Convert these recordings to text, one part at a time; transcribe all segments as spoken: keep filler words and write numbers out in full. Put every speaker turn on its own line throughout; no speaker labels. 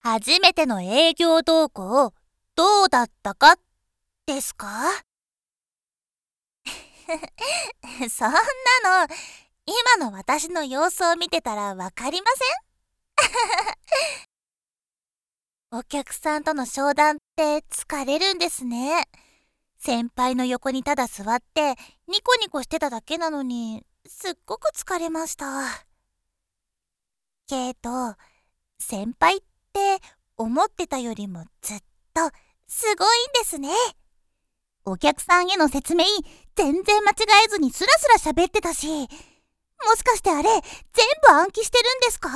初めての営業同行、どうだったかですか？そんなの、今の私の様子を見てたらわかりません？お客さんとの商談って疲れるんですね。先輩の横にただ座ってニコニコしてただけなのに、すっごく疲れました。けど、先輩って思ってたよりもずっとすごいんですね。お客さんへの説明全然間違えずにスラスラ喋ってたし、もしかしてあれ全部暗記してるんですか？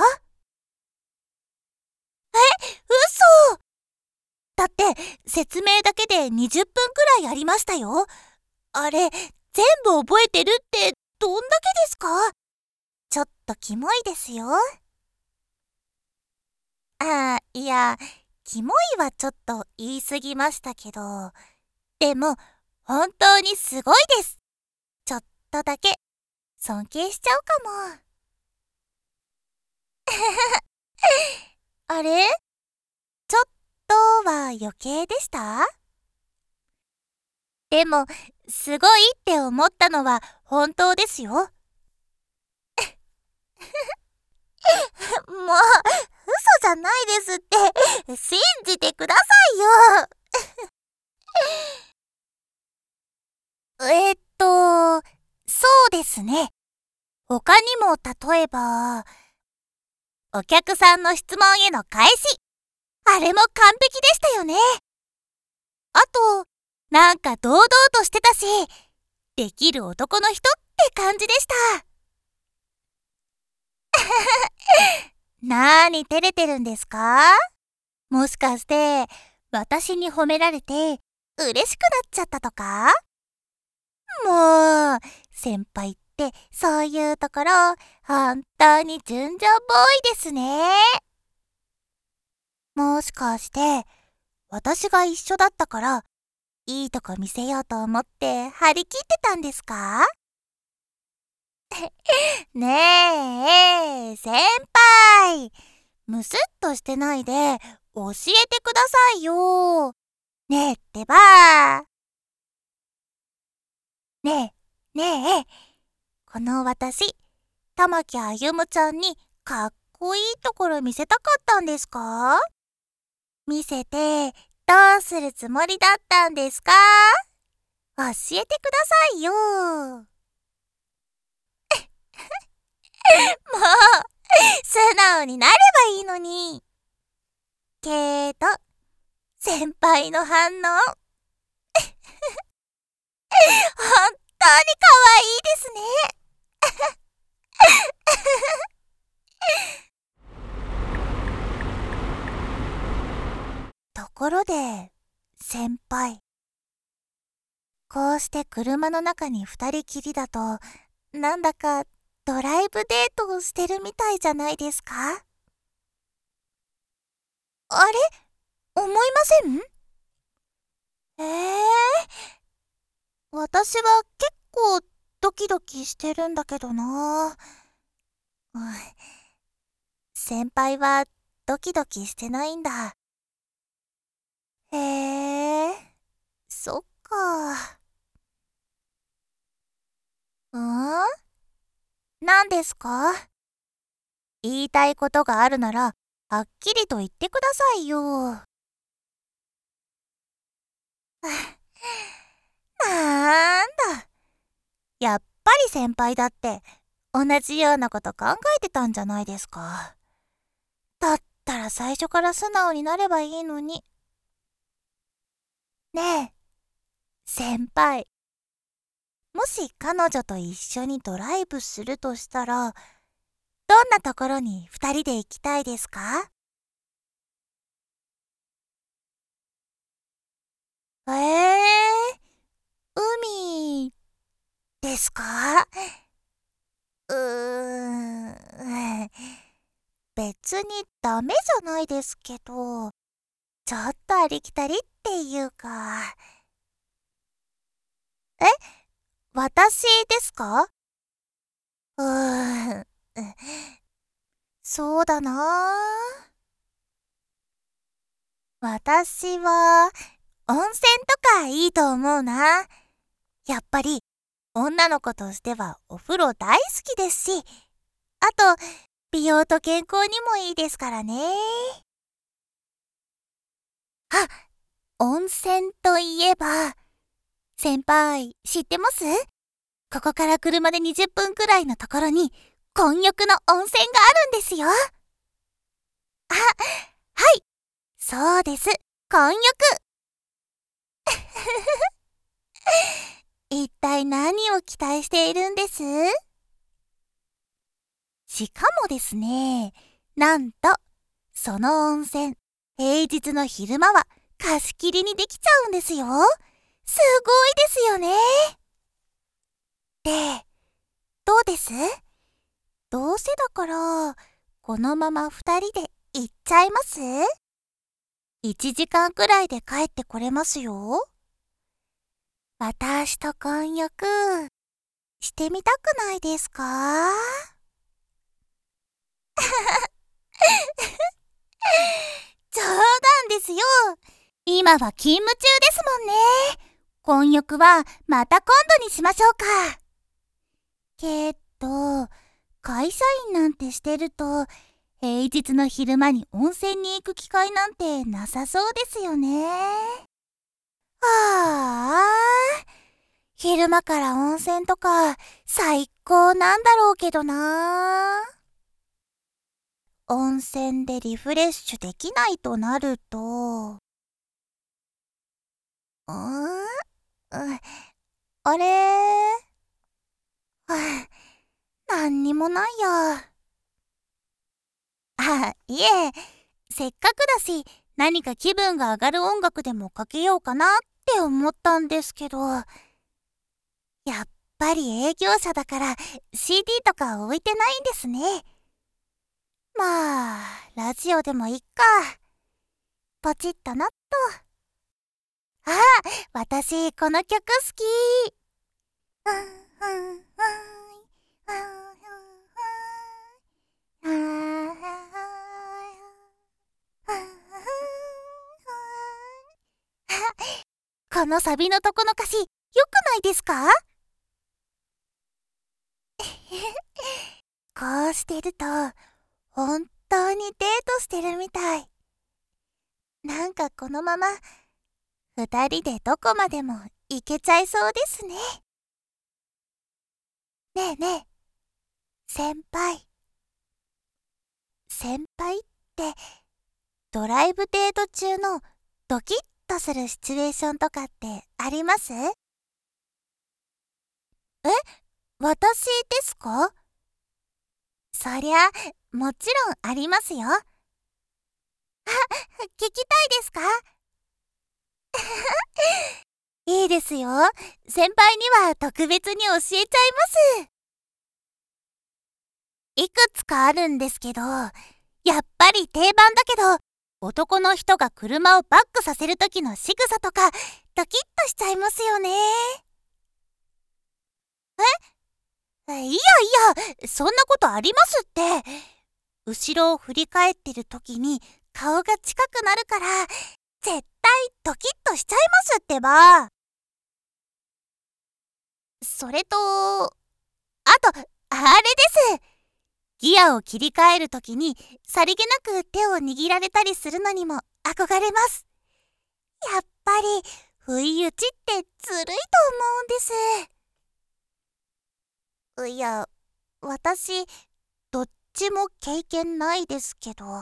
え、嘘！だって説明だけでにじゅっぷんくらいありましたよ。あれ全部覚えてるってどんだけですか？ちょっとキモいですよ。あー、いや、キモいはちょっと言い過ぎましたけど、でも本当にすごいです。ちょっとだけ尊敬しちゃうかも。あれ、ちょっとは余計でした？でもすごいって思ったのは本当ですよ。もう嘘じゃないですって信じてくださいよ。えーっとそうですね。他にも例えばお客さんの質問への返し、あれも完璧でしたよね。あとなんか堂々としてたし、できる男の人って感じでした。なーに照れてるんですか？もしかして私に褒められて嬉しくなっちゃったとか？もう先輩ってそういうところ本当に純情ボーイですね。もしかして私が一緒だったからいいとこ見せようと思って張り切ってたんですか？ねえ先輩、むすっとしてないで教えてくださいよ。ねえってば。ねえねえ、この私玉木あゆむちゃんにかっこいいところ見せたかったんですか？見せてどうするつもりだったんですか？教えてくださいよ。もう素直になればいいのに。けど先輩の反応本当に可愛いですね。ところで先輩、こうして車の中に二人きりだとなんだかドライブデートをしてるみたいじゃないですか？あれ、思いません？えー、私は結構ドキドキしてるんだけどな。うん、先輩はドキドキしてないんだ。へえ、そっか。うん？何ですか？言いたいことがあるならはっきりと言ってくださいよ。なんだ、やっぱり先輩だって同じようなこと考えてたんじゃないですか。だったら最初から素直になればいいのに。ねえ先輩、もし彼女と一緒にドライブするとしたらどんなところに二人で行きたいですか？えー、海ですか？うーん、別にダメじゃないですけど、ちょっとありきたりっていうか。え、私ですか？うーん、そうだなあ。 私は温泉とかいいと思うな。やっぱり女の子としてはお風呂大好きですし、あと美容と健康にもいいですからね。あ、温泉といえば、先輩知ってます？ここから車でにじゅっぷんくらいのところに混浴の温泉があるんですよ。あ、はい、そうです、混浴。一体何を期待しているんです？しかもですね、なんとその温泉、平日の昼間は貸し切りにできちゃうんですよ。すごいですよね。で、どうです？どうせだからこのまま二人で行っちゃいます？ いち 時間くらいで帰ってこれますよ。私と混浴してみたくないですか？冗談ですよ。今は勤務中ですもんね。混浴はまた今度にしましょうか。けど、会社員なんてしてると、平日の昼間に温泉に行く機会なんてなさそうですよね。はあ、昼間から温泉とか最高なんだろうけどな。温泉でリフレッシュできないとなると、うーん、うんあれはあ、なんにもないや。あ、いえ、せっかくだし、何か気分が上がる音楽でもかけようかなって思ったんですけど、やっぱり営業者だから シーディー とか置いてないんですね。まあ、ラジオでもいっか。ポチッとなっと。あ、私この曲好き。うんうんうんこのサビのとこの歌詞、よくないですか？こうしてると、本当にデートしてるみたい。なんかこのまま、二人でどこまでも行けちゃいそうですね。ねえねえ、先輩。先輩って、ドライブデート中のドキッとするシチュエーションとかってあります？え、私ですか？そりゃ、もちろんありますよ。あ、聞きたいですか？いいですよ。先輩には特別に教えちゃいます。いくつかあるんですけど、やっぱり定番だけど、男の人が車をバックさせる時の仕草とか、ドキッとしちゃいますよね。えいやいや、そんなことありますって。後ろを振り返ってる時に顔が近くなるから、絶対ドキッとしちゃいますってば。それと、あと、あれです。ギアを切り替えるときにさりげなく手を握られたりするのにも憧れます。やっぱり不意打ちってずるいと思うんです。いや、私、どっちも経験ないですけど。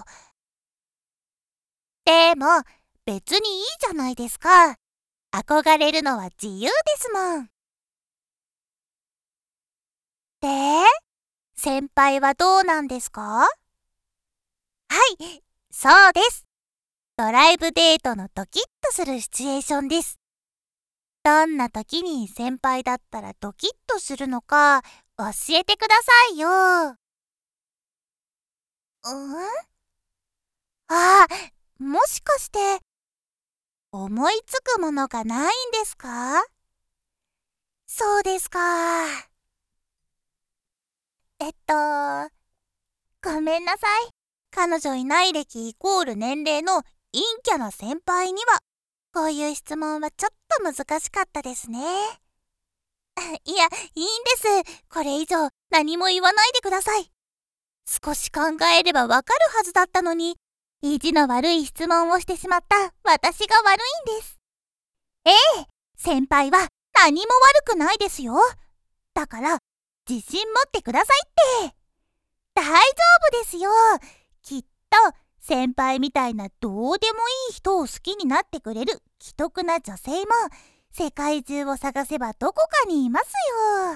でも、別にいいじゃないですか。憧れるのは自由ですもん。で、先輩はどうなんですか？はい、そうです。ドライブデートのドキッとするシチュエーションです。どんな時に先輩だったらドキッとするのか教えてくださいよ。うんあ、もしかして思いつくものがないんですか？そうですか。えっと、ごめんなさい。彼女いない歴イコール年齢の陰キャな先輩にはこういう質問はちょっと難しかったですね。いや、いいんです。これ以上何も言わないでください。少し考えればわかるはずだったのに、意地の悪い質問をしてしまった私が悪いんです。ええ、先輩は何も悪くないですよ。だから自信持ってくださいって。大丈夫ですよ。きっと先輩みたいなどうでもいい人を好きになってくれる奇特な女性も世界中を探せばどこかにいますよ。って、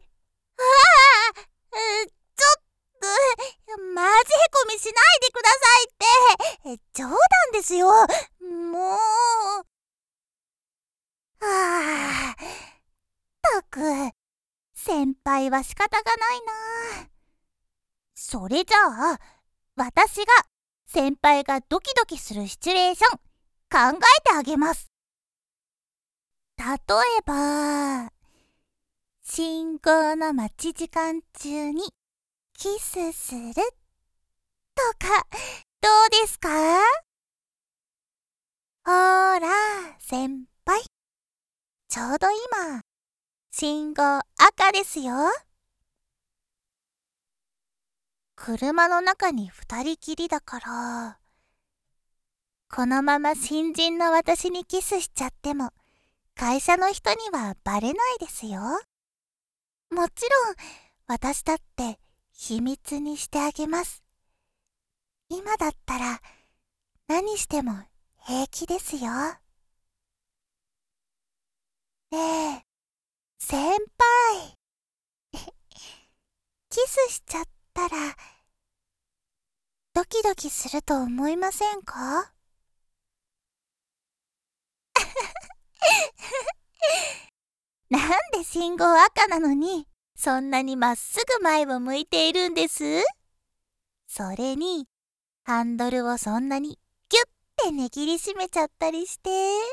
ああ、うちょっと、マジへこみしないでくださいって。冗談ですよ。もう。ああ、ったく、先輩は仕方がないな。それじゃあ、私が先輩がドキドキするシチュエーション考えてあげます。例えば、信号の待ち時間中にキスするとか、どうですか？ほーら、先輩。ちょうど今、信号赤ですよ。車の中に二人きりだから、このまま新人の私にキスしちゃっても、会社の人にはバレないですよ。もちろん、私だって秘密にしてあげます。今だったら、何しても平気ですよ。ねえ、先輩。キスしちゃったら、ドキドキすると思いませんか？なんで信号赤なのに、そんなにまっすぐ前を向いているんです？それに、ハンドルをそんなにギュッて握りしめちゃったりして。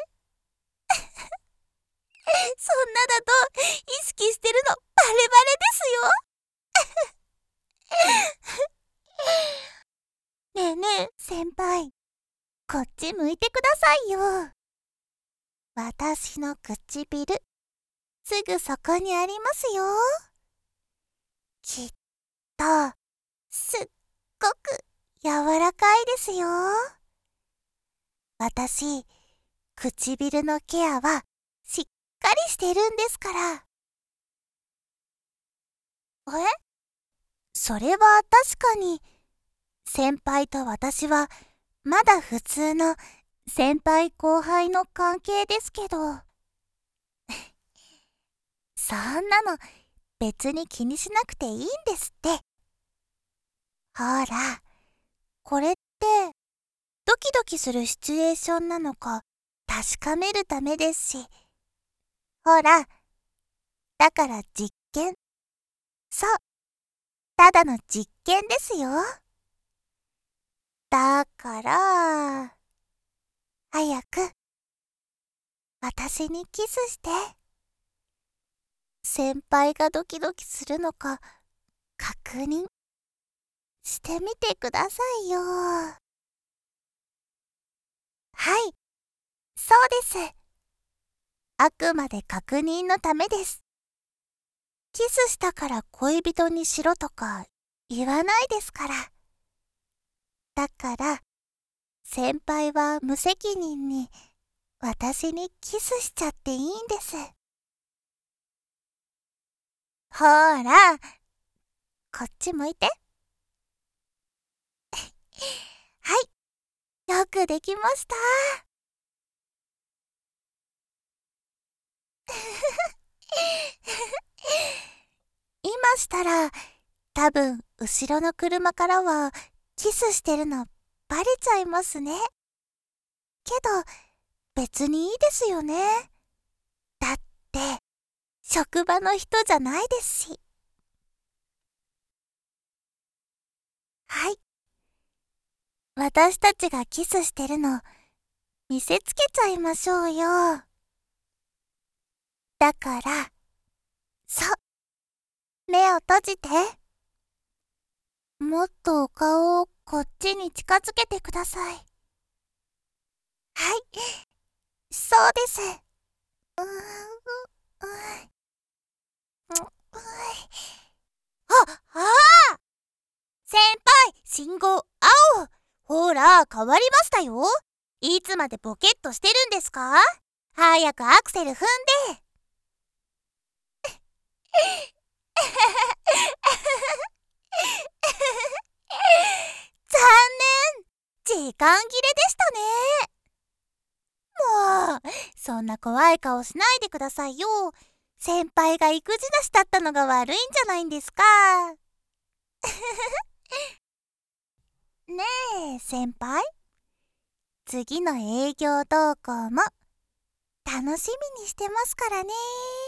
そんなだと意識してるのバレバレですよ。ねえねえ、先輩。こっち向いてくださいよ。私の唇、すぐそこにありますよ。きっと、すっごく柔らかいですよ。私、唇のケアはしっかりしてるんですから。え？それは確かに、先輩と私はまだ普通の先輩後輩の関係ですけど。そんなの別に気にしなくていいんですって。ほら、これってドキドキするシチュエーションなのか確かめるためですし。ほら、だから実験。そう、ただの実験ですよ。だから、早く私にキスして。先輩がドキドキするのか確認してみてくださいよ。はい、そうです。あくまで確認のためです。キスしたから恋人にしろとか言わないですから。だから、先輩は無責任に私にキスしちゃっていいんです。ほーら、こっち向いて。はい、よくできました。今したら、多分後ろの車からはキスしてるのバレちゃいますね。けど別にいいですよね。だって職場の人じゃないですし。はい、私たちがキスしてるの見せつけちゃいましょうよ。だから、そう、目を閉じて。 もっとお顔をこっちに近づけてください。はい、そうです。うーん、うーん、うーん。あ、ああ先輩、信号青。ほら、変わりましたよ。いつまでボケっとしてるんですか？早くアクセル踏んで。残念、時間切れでしたね。もう、そんな怖い顔しないでくださいよ。先輩が育児なしだったのが悪いんじゃないんですか。ねえ、先輩。次の営業同行も楽しみにしてますからね。